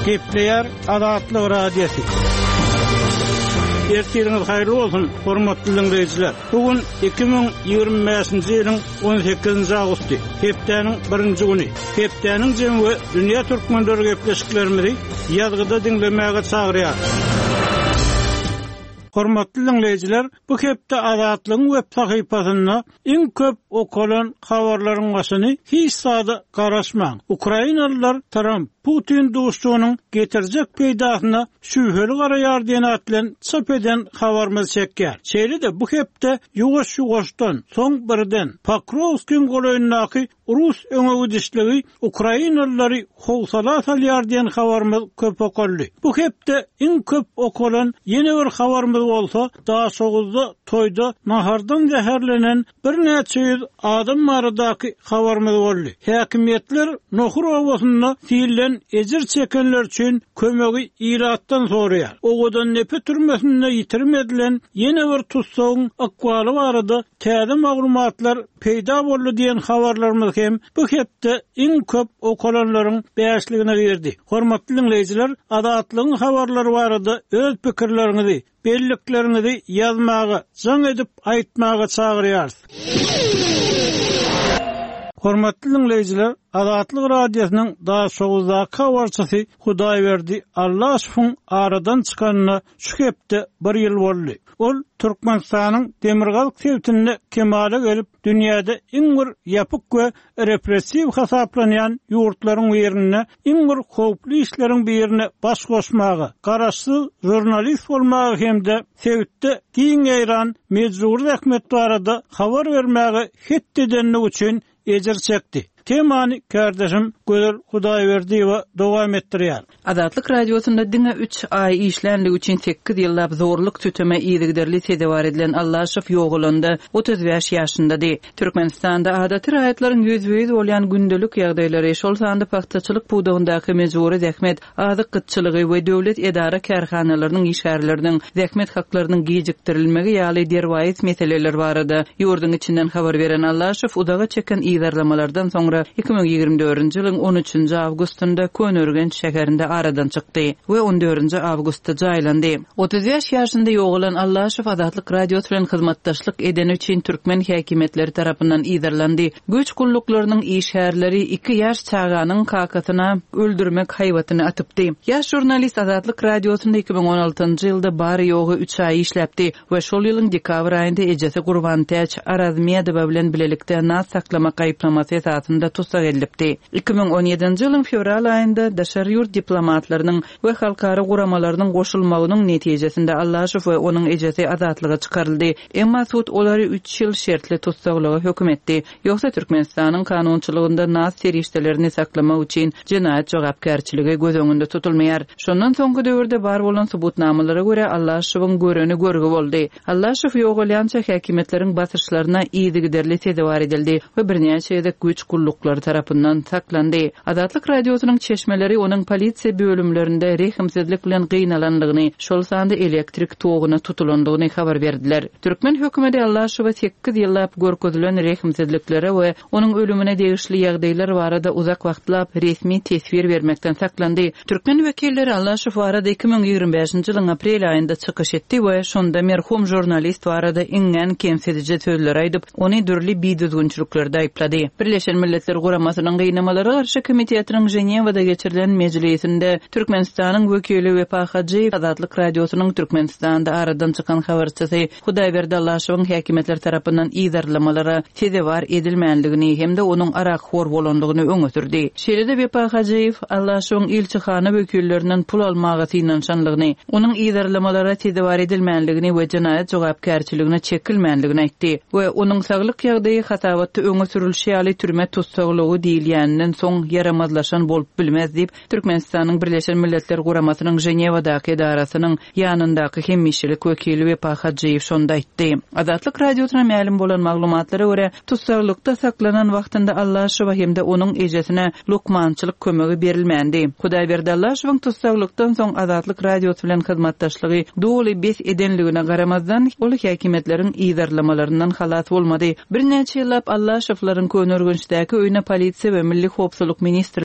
Gepleyer Adatlyk radiosu. Ertiriniz hayırlı olsun, hormatly dinleyijiler. Bugün 2025-nji ýylyň 18-nji awgusty, hepdeniň 1-nji güni. Hepdeniň jemgy dünýä türkmenleri gepleşiklerimizi ýazgyda dinlemäge çagyrýar. Hormatly dinleyijiler, bu hepde Adatlyň web sahypasyna iň köp okulan habarlaryň başyny hiç sada garaşmaň. Ukrainalılar Trump Putin dostluğunun getirjek peýdasyna şübheli garaýar diýen atlan çap eden habarymyz çekýär. Şeýle bu hepde ýuwaş-ýuwaşdan soň birden Pokrovskiň golaýyndaky Rus öňe Ukrainalylary howsala salýar diýen habarymyz köp okuldy. Bu hepde iň köp okulan ýene bir habarymyz bolsa, daha soňuzda toýda nahardan zäherlenen bir näçe ýüz adam baradaky habarymyz boldy. Häkimetler nohur owasyna fiilen ejir çekenler üçin kömegi iratdan soraýar. Ogadan nepe türmesinde ýitirmedilen ýene bir tutsagyň akwaly barada täze maglumatlar peýda boldy diýen habarlarymyz hem bu hepde iň köp okulanlaryň bäşligine berdi. Hormatly dinleyijiler, Adatlyň habarlary barada öz pikirleriňizi, belliklerinizi ýazmagy, jaň edip aýtmagy çagyrýar. Hormatly dinleyijiler, Adatlyk radiosynyň daha soňuzdaky habarçysy Hudaýberdi Allahyň aradan çykanyna şu hepde 1 ýyl boldy. Ol Türkmenistanyň demirgal sewtinde kemale gelip dünýäde iň bir ýapyk we repressiw hasaplanýan ýurtlaryň birine, iň bir howply işleriň birine baş goşmagy, garaşsyz jurnalist bolmagy hemde sewtde giň eýran mejbur rahmet barada habar bermäge hitdedenlik üçin ejir çekdi. Temany kardeşim Gözel Hudaýberdiýewa dowam etdirýär. Adatlyk radiosunda diňe 3 ay işlenlik üçin 8 ýyllap zorluk tüteme ýygyderli tedewar edilen Allahyň ýoğulanda 35 ýaşyndady. Türkmenistanda adaty raýatlaryň ýüzüýiz bolýan gündelik ýagdaýlary şol sanda paxtaçylyk buğdagyndaky mejburi zähmet, azyk gytçylygy we döwlet edara karhanalarynyň işgärleriniň zähmet haklarynyň gijikdirilmegi ýaly derwaýat meseleler barada ýurdun içinden habar beren Allahyň udaga çeken ýygarlamalardan soňra 2024-nji ýylyň 13-nji awgustynda Könörgen şäherinde aradan çykdy we 14-nji awgustda jaýlandy. 35 ýaşynda ýoğulan Allahyň Adatlyk radiosu bilen hyzmatdaşlyk eden üçin türkmen häkimetleri tarapyndan ýyzarlandy. Güç gulluklarının işgärleri 2 ýaş çağanyň kakatyna öldürmek haýwatyny atypdy. Ýaş jurnalist Adatlyk radiosunda 2016-njy ýylda bary ýogy 3 ay işläpdi we şol ýylyň dekabr aýynda ejesi Gurban Täç Arazmiýedowa bilen bilelikde nas saklamak aýplamasy esasynda tutsak edilipdi. 2017-nji ýylyň fevral aýynda daşary ýurt diplomatlarynyň we halkara guramalarynyň goşulmagynyň netijesinde Allahyň we onuň ejesi azatlyga çykaryldy. Emma sud olary 3 ýyl şertli tutsaklyga hökm etdi. Ýoksa Türkmenistanyň kanunçylygynda nas serişdelerini saklamak üçin jinayet jogapkärçiligi göz öňünde tutulmaýar. Şondan soňky döwürde bar bolan subutnamalara görä Allahyň göreni görgi boldy. Allahyň ýoğulýança häkimetleriň basyşlaryna ýygyderli tedewar edildi we birnäçe ýerde güç gullukları tarapyndan saklandy. Adatlyk radiosynyň çeşmeleri onuň polisiýa bölümlerinde rehimsizlik bilen gynanlandygyny, şol sanda elektrik togyna tutulandygyny habar berdiler. Türkmen hökümeti Allahyň 8 ýyllap görkezülen rehimsizliklere we onuň ölümine degişli ýagdaýlar barada uzak wagtlap resmi tesbir bermekden saklandy. Türkmen wekilleri Allahyň barada 2025-nji ýylyň aprel aýynda çykyş etdi we şonda merhum jurnalist barada iňen kemsedici sözler aýdyp, ony dürli biýdüzgünçülükleri aýplady. Birleşen Milletler Guramasynyň gynamalara garşy komitetining Jenewada geçirilen mejlisinde Türkmenistanyň wekili we PHJ Adatlyk radiosynyň Türkmenistanda aradan çykan habarçysy Hudaýberdi Allahyň häkimetler tarapyndan ýyzarlamalara tedewar edilmänligini hemde onuň arak-hor bolandygyny öňe sürdi. Şeýle-de PHJ Allahyň ilçihana wekillerinden pul almagy ýanşanlygyny, onuň ýyzarlamalara tedewar edilmänligini we jinayet jogapkärçiligine çekilmänligini aýtdy we onuň saglyk ýagdaýy hatabatda öňe sürilýär türme tutsaklygy diýilýäninden soň yaramazlaşan bolup bilmez diýip Türkmenistanyň Birleşen Milletler Guramasynyň Jenewadaky edarasynyň ýanyndaky hemmişilik wekili we PHJ şonda aýtdy. Adatlyk radiosyna ma'lum bolan maglumatlara görä tutsaklikda saklanan wagtynda Allahyň hemde onuň ejesine lukmançylyk kömegi berilmändi. Hudaýberdi Allahyň tutsaklikdan soň Adatlyk radiosy bilen hyzmatdaşlygy doly bes edenligine garamazdan ol häkimetleriň ýyzarlamalaryndan halat bolmady. Bir näçe ýyllap Allahyň Könörgençdäki öýüne polisiýa we milli howpsuzlyk ministri